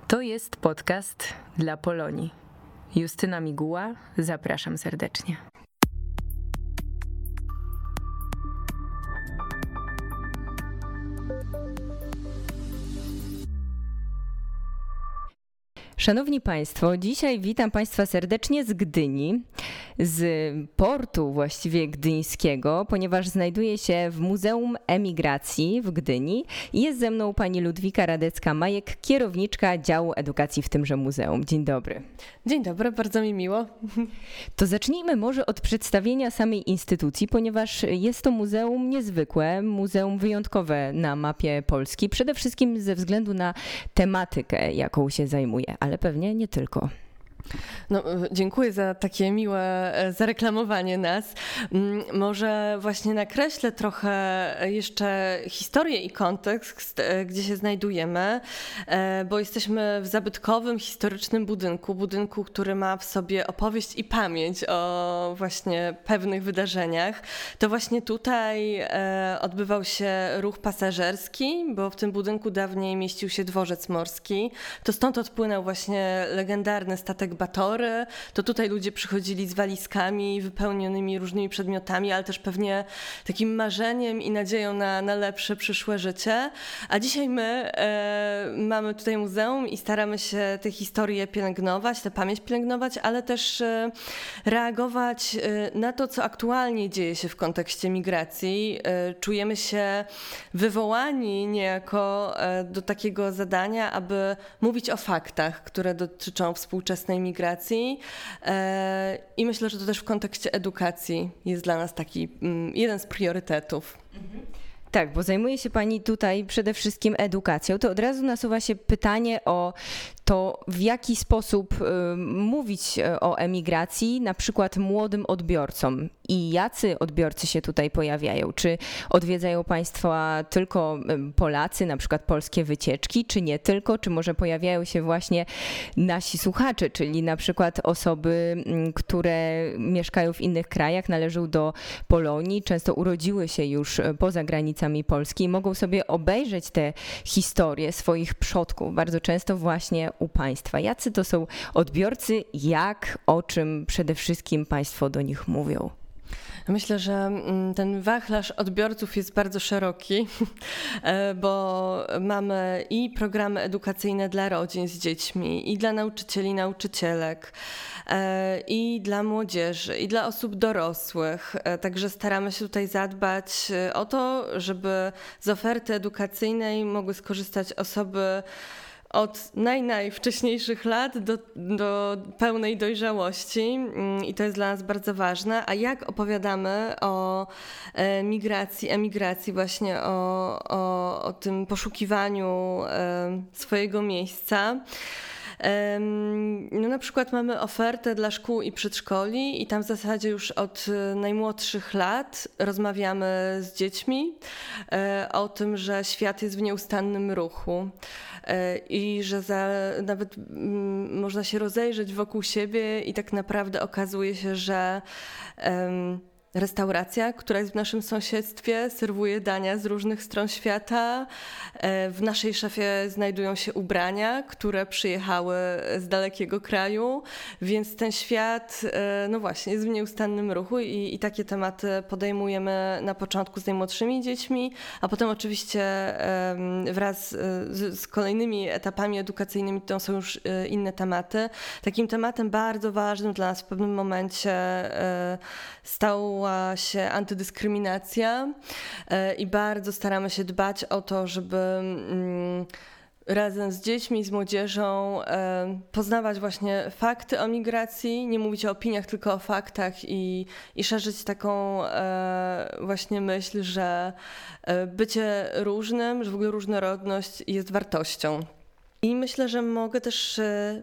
To jest podcast dla Polonii. Justyna Miguła, zapraszam serdecznie. Szanowni Państwo, dzisiaj witam Państwa serdecznie z Gdyni, z portu właściwie gdyńskiego, ponieważ znajduję się w Muzeum Emigracji w Gdyni i jest ze mną pani Ludwika Radecka-Majek, kierowniczka działu edukacji w tymże muzeum. Dzień dobry. Dzień dobry, bardzo mi miło. To zacznijmy może od przedstawienia samej instytucji, ponieważ jest to muzeum niezwykłe, muzeum wyjątkowe na mapie Polski, przede wszystkim ze względu na tematykę, jaką się zajmuje, ale pewnie nie tylko. No, dziękuję za takie miłe zareklamowanie nas. Może właśnie nakreślę trochę jeszcze historię i kontekst, gdzie się znajdujemy, bo jesteśmy w zabytkowym, historycznym budynku, który ma w sobie opowieść i pamięć o właśnie pewnych wydarzeniach. To właśnie tutaj odbywał się ruch pasażerski, bo w tym budynku dawniej mieścił się dworzec morski. To stąd odpłynął właśnie legendarny statek Batory, to tutaj ludzie przychodzili z walizkami wypełnionymi różnymi przedmiotami, ale też pewnie takim marzeniem i nadzieją na lepsze przyszłe życie. A dzisiaj my mamy tutaj muzeum i staramy się tę historię pielęgnować, tę pamięć pielęgnować, ale też reagować na to, co aktualnie dzieje się w kontekście migracji. Czujemy się wywołani niejako do takiego zadania, aby mówić o faktach, które dotyczą współczesnej migracji i myślę, że to też w kontekście edukacji jest dla nas taki jeden z priorytetów. Tak, bo zajmuje się pani tutaj przede wszystkim edukacją, to od razu nasuwa się pytanie o to, w jaki sposób mówić o emigracji na przykład młodym odbiorcom i jacy odbiorcy się tutaj pojawiają. Czy odwiedzają Państwa tylko Polacy, na przykład polskie wycieczki, czy nie tylko, czy może pojawiają się właśnie nasi słuchacze, czyli na przykład osoby, które mieszkają w innych krajach, należą do Polonii, często urodziły się już poza granicami Polski i mogą sobie obejrzeć te historie swoich przodków, bardzo często właśnie u Państwa. Jacy to są odbiorcy, o czym przede wszystkim Państwo do nich mówią? Myślę, że ten wachlarz odbiorców jest bardzo szeroki, bo mamy i programy edukacyjne dla rodzin z dziećmi, i dla nauczycieli, nauczycielek, i dla młodzieży, i dla osób dorosłych. Także staramy się tutaj zadbać o to, żeby z oferty edukacyjnej mogły skorzystać osoby od najwcześniejszych lat do pełnej dojrzałości i to jest dla nas bardzo ważne. A jak opowiadamy o migracji, emigracji, właśnie o tym poszukiwaniu swojego miejsca? No na przykład mamy ofertę dla szkół i przedszkoli i tam w zasadzie już od najmłodszych lat rozmawiamy z dziećmi o tym, że świat jest w nieustannym ruchu i że nawet można się rozejrzeć wokół siebie i tak naprawdę okazuje się, że restauracja, która jest w naszym sąsiedztwie, serwuje dania z różnych stron świata. W naszej szafie znajdują się ubrania, które przyjechały z dalekiego kraju, więc ten świat, no właśnie, jest w nieustannym ruchu i takie tematy podejmujemy na początku z najmłodszymi dziećmi, a potem oczywiście wraz z kolejnymi etapami edukacyjnymi to są już inne tematy. Takim tematem bardzo ważnym dla nas w pewnym momencie stała się antydyskryminacja i bardzo staramy się dbać o to, żeby razem z dziećmi, z młodzieżą poznawać właśnie fakty o migracji, nie mówić o opiniach, tylko o faktach i szerzyć taką właśnie myśl, że bycie różnym, że w ogóle różnorodność jest wartością. I myślę, że mogę też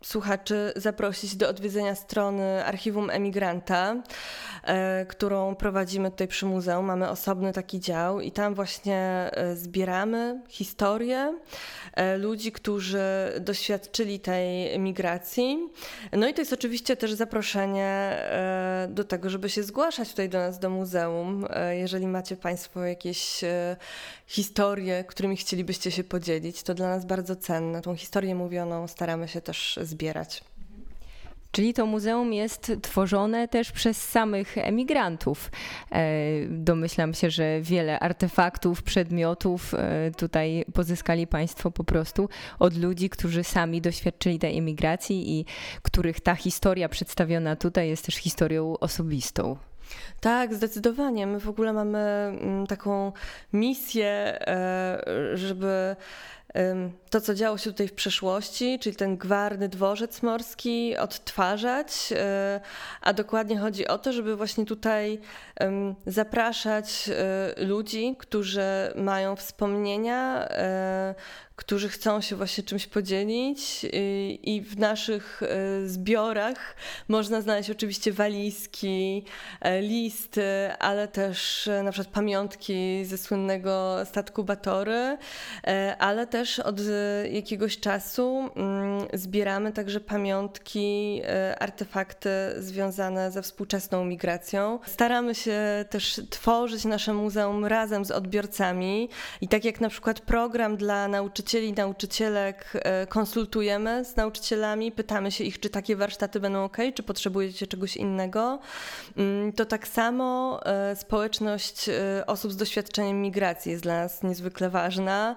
słuchaczy zaprosić do odwiedzenia strony Archiwum Emigranta, którą prowadzimy tutaj przy muzeum. Mamy osobny taki dział i tam właśnie zbieramy historię ludzi, którzy doświadczyli tej migracji. No i to jest oczywiście też zaproszenie do tego, żeby się zgłaszać tutaj do nas, do muzeum. Jeżeli macie Państwo jakieś historie, którymi chcielibyście się podzielić, to dla nas bardzo cenne. Tą historię mówioną staramy się też zbierać. Czyli to muzeum jest tworzone też przez samych emigrantów. Domyślam się, że wiele artefaktów, przedmiotów tutaj pozyskali Państwo po prostu od ludzi, którzy sami doświadczyli tej emigracji i których ta historia przedstawiona tutaj jest też historią osobistą. Tak, zdecydowanie. My w ogóle mamy taką misję, żeby to, co działo się tutaj w przeszłości, czyli ten gwarny dworzec morski, odtwarzać, a dokładnie chodzi o to, żeby właśnie tutaj zapraszać ludzi, którzy mają wspomnienia, którzy chcą się właśnie czymś podzielić i w naszych zbiorach można znaleźć oczywiście walizki, listy, ale też na przykład pamiątki ze słynnego statku Batory, ale też od jakiegoś czasu zbieramy także pamiątki, artefakty związane ze współczesną migracją. Staramy się też tworzyć nasze muzeum razem z odbiorcami i tak jak na przykład program dla nauczycieli i nauczycielek konsultujemy z nauczycielami, pytamy się ich, czy takie warsztaty będą ok, czy potrzebujecie czegoś innego, to tak samo społeczność osób z doświadczeniem migracji jest dla nas niezwykle ważna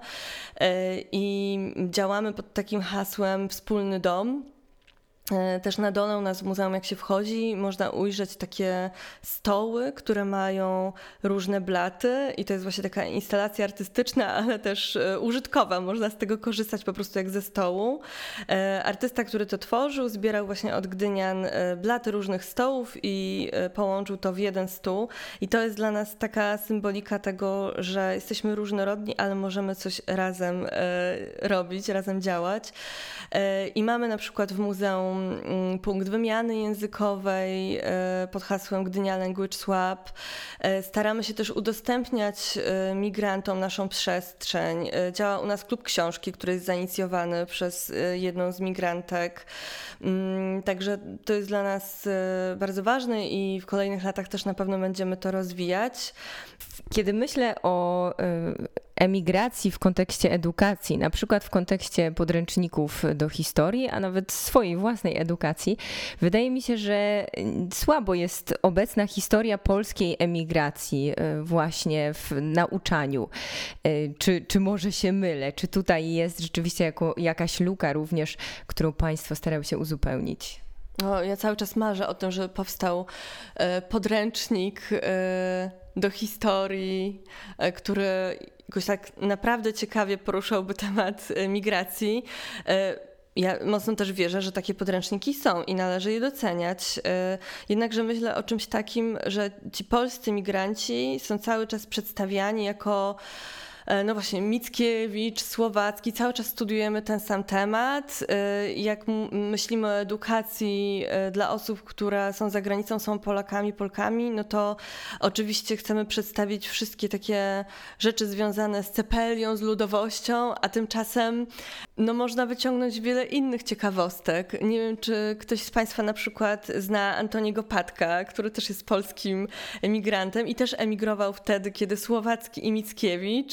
i działamy pod takim hasłem Wspólny Dom. Też na dole u nas w muzeum, jak się wchodzi, można ujrzeć takie stoły, które mają różne blaty i to jest właśnie taka instalacja artystyczna, ale też użytkowa. Można z tego korzystać po prostu jak ze stołu. Artysta, który to tworzył, zbierał właśnie od Gdynian blaty różnych stołów i połączył to w jeden stół. I to jest dla nas taka symbolika tego, że jesteśmy różnorodni, ale możemy coś razem robić, razem działać. I mamy na przykład w muzeum punkt wymiany językowej pod hasłem Gdynia Language Swap. Staramy się też udostępniać migrantom naszą przestrzeń. Działa u nas klub książki, który jest zainicjowany przez jedną z migrantek. Także to jest dla nas bardzo ważne i w kolejnych latach też na pewno będziemy to rozwijać. Kiedy myślę o emigracji w kontekście edukacji, na przykład w kontekście podręczników do historii, a nawet swojej własnej edukacji, wydaje mi się, że słabo jest obecna historia polskiej emigracji właśnie w nauczaniu. Czy może się mylę? Czy tutaj jest rzeczywiście jakaś luka również, którą Państwo starają się uzupełnić? No, ja cały czas marzę o tym, żeby powstał podręcznik do historii, który jakoś tak naprawdę ciekawie poruszałby temat migracji. Ja mocno też wierzę, że takie podręczniki są i należy je doceniać. Jednakże myślę o czymś takim, że ci polscy migranci są cały czas przedstawiani jako no właśnie Mickiewicz, Słowacki, cały czas studiujemy ten sam temat. Jak myślimy o edukacji dla osób, które są za granicą, są Polakami, Polkami, no to oczywiście chcemy przedstawić wszystkie takie rzeczy związane z cepelią, z ludowością, a tymczasem no można wyciągnąć wiele innych ciekawostek. Nie wiem, czy ktoś z Państwa na przykład zna Antoniego Patka, który też jest polskim emigrantem i też emigrował wtedy, kiedy Słowacki i Mickiewicz.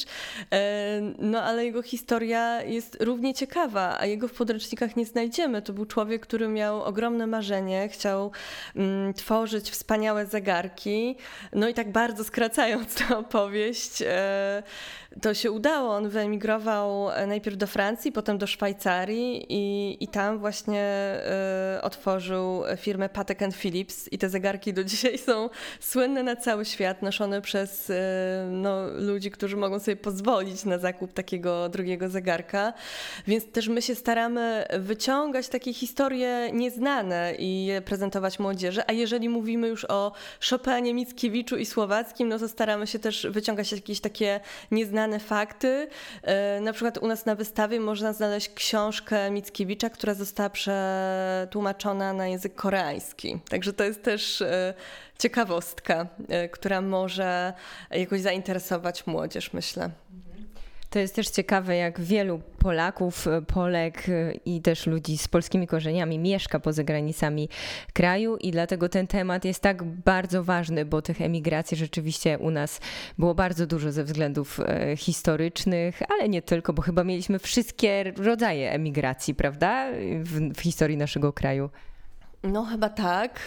No ale jego historia jest równie ciekawa, a jego w podręcznikach nie znajdziemy. To był człowiek, który miał ogromne marzenie, chciał tworzyć wspaniałe zegarki. No i tak bardzo skracając tę opowieść, to się udało. On wyemigrował najpierw do Francji, potem do Szwajcarii i tam właśnie otworzył firmę Patek & Philips i te zegarki do dzisiaj są słynne na cały świat, noszone przez ludzi, którzy mogą sobie pozwolić na zakup takiego drugiego zegarka. Więc też my się staramy wyciągać takie historie nieznane i je prezentować młodzieży, a jeżeli mówimy już o Chopinie, Mickiewiczu i Słowackim, no to staramy się też wyciągać jakieś takie nieznane fakty. Na przykład u nas na wystawie można znaleźć książkę Mickiewicza, która została przetłumaczona na język koreański. Także to jest też ciekawostka, która może jakoś zainteresować młodzież, myślę. To jest też ciekawe, jak wielu Polaków, Polek i też ludzi z polskimi korzeniami mieszka poza granicami kraju i dlatego ten temat jest tak bardzo ważny, bo tych emigracji rzeczywiście u nas było bardzo dużo ze względów historycznych, ale nie tylko, bo chyba mieliśmy wszystkie rodzaje emigracji, prawda, w historii naszego kraju. No chyba tak.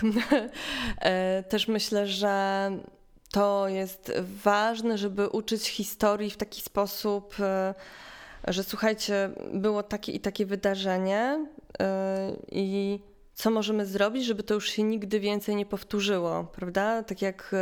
Też myślę, że to jest ważne, żeby uczyć historii w taki sposób, że słuchajcie, było takie i takie wydarzenie i co możemy zrobić, żeby to już się nigdy więcej nie powtórzyło, prawda? Tak jak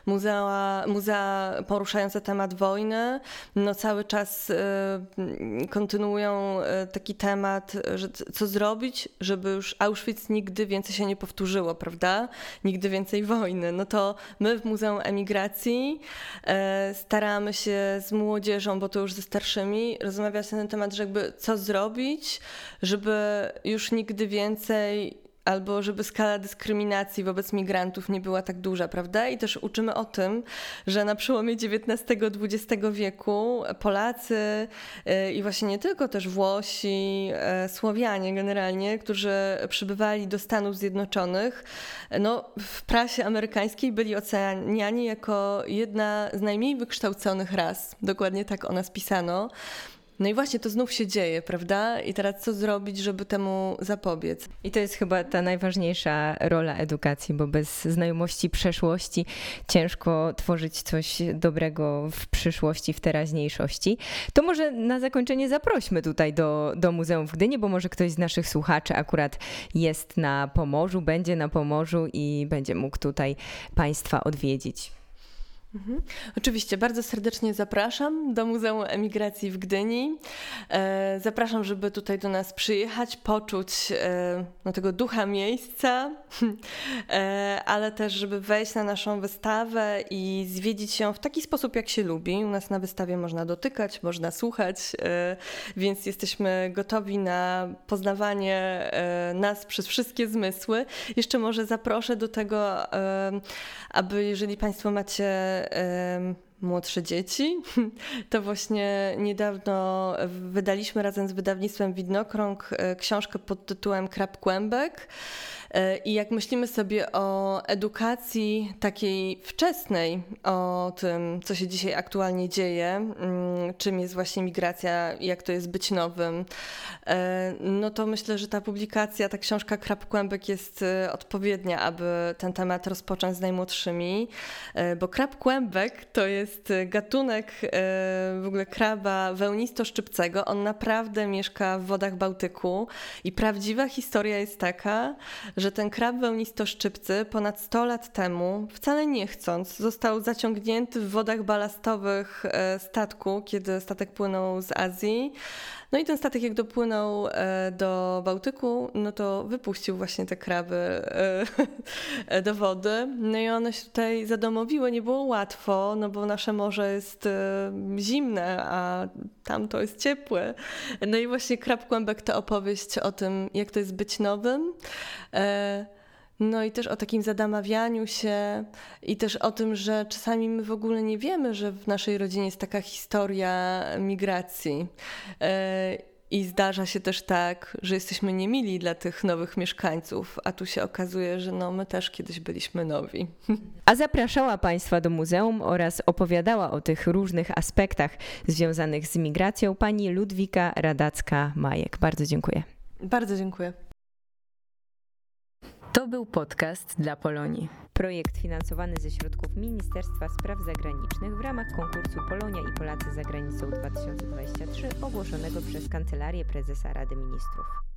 muzea poruszające temat wojny, no cały czas kontynuują taki temat, że co zrobić, żeby już Auschwitz nigdy więcej się nie powtórzyło, prawda? Nigdy więcej wojny. No to my w Muzeum Emigracji staramy się z młodzieżą, bo to już ze starszymi, rozmawiać na ten temat, że jakby co zrobić, żeby już nigdy więcej albo żeby skala dyskryminacji wobec migrantów nie była tak duża, prawda? I też uczymy o tym, że na przełomie XIX-XX wieku Polacy i właśnie nie tylko też Włosi, Słowianie generalnie, którzy przybywali do Stanów Zjednoczonych, no w prasie amerykańskiej byli oceniani jako jedna z najmniej wykształconych ras. Dokładnie tak o nas pisano. No i właśnie to znów się dzieje, prawda? I teraz co zrobić, żeby temu zapobiec? I to jest chyba ta najważniejsza rola edukacji, bo bez znajomości przeszłości ciężko tworzyć coś dobrego w przyszłości, w teraźniejszości. To może na zakończenie zaprośmy tutaj do Muzeum w Gdyni, bo może ktoś z naszych słuchaczy akurat jest na Pomorzu, będzie na Pomorzu i będzie mógł tutaj Państwa odwiedzić. Oczywiście, bardzo serdecznie zapraszam do Muzeum Emigracji w Gdyni. Zapraszam, żeby tutaj do nas przyjechać, poczuć tego ducha miejsca, ale też, żeby wejść na naszą wystawę i zwiedzić ją w taki sposób, jak się lubi. U nas na wystawie można dotykać, można słuchać, więc jesteśmy gotowi na poznawanie nas przez wszystkie zmysły. Jeszcze może zaproszę do tego, aby jeżeli Państwo macie młodsze dzieci, to właśnie niedawno wydaliśmy razem z wydawnictwem Widnokrąg książkę pod tytułem Krab Kłębek. I jak myślimy sobie o edukacji takiej wczesnej, o tym, co się dzisiaj aktualnie dzieje, czym jest właśnie migracja i jak to jest być nowym, no to myślę, że ta publikacja, ta książka Krab Kłębek jest odpowiednia, aby ten temat rozpocząć z najmłodszymi, bo krab kłębek to jest gatunek w ogóle kraba wełnisto-szczypcego. On naprawdę mieszka w wodach Bałtyku i prawdziwa historia jest taka, że ten krab wełnisto-szczypcy ponad 100 lat temu, wcale nie chcąc, został zaciągnięty w wodach balastowych statku, kiedy statek płynął z Azji. No i ten statek jak dopłynął do Bałtyku, no to wypuścił właśnie te kraby do wody. No i one się tutaj zadomowiły. Nie było łatwo, no bo nasze morze jest zimne, a tam to jest ciepłe. No i właśnie Krab Kłębek to opowieść o tym, jak to jest być nowym. No i też o takim zadamawianiu się i też o tym, że czasami my w ogóle nie wiemy, że w naszej rodzinie jest taka historia migracji. I zdarza się też tak, że jesteśmy niemili dla tych nowych mieszkańców, a tu się okazuje, że no, my też kiedyś byliśmy nowi. A zapraszała Państwa do muzeum oraz opowiadała o tych różnych aspektach związanych z migracją pani Ludwika Radacka-Majek. Bardzo dziękuję. Bardzo dziękuję. To był podcast dla Polonii. Projekt finansowany ze środków Ministerstwa Spraw Zagranicznych w ramach konkursu Polonia i Polacy za granicą 2023 ogłoszonego przez Kancelarię Prezesa Rady Ministrów.